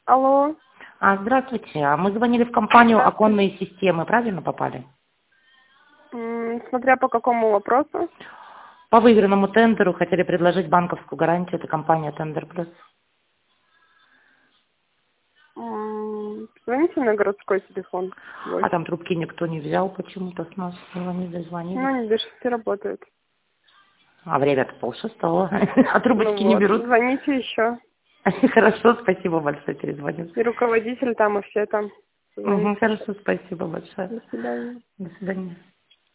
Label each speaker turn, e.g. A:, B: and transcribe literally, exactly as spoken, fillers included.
A: Алло.
B: А, здравствуйте. А мы звонили в компанию
A: Здравствуйте.
B: «Оконные системы». Правильно попали?
A: М, Смотря по какому вопросу.
B: По выигранному тендеру хотели предложить банковскую гарантию. Это компания «Тендер Плюс».
A: М, Звоните на городской телефон.
B: А
A: Свой.
B: там трубки никто не взял почему-то с нас. Звонили, дозвонились.
A: Ну, не бежите, все работают.
B: А время-то полшестого. А
A: Ну
B: трубочки не
A: вот,
B: берут.
A: звоните еще.
B: Хорошо, спасибо большое, перезвоню.
A: И руководитель там, и все там.
B: Угу,
A: Звоните.
B: хорошо, спасибо большое.
A: До свидания.
B: До свидания.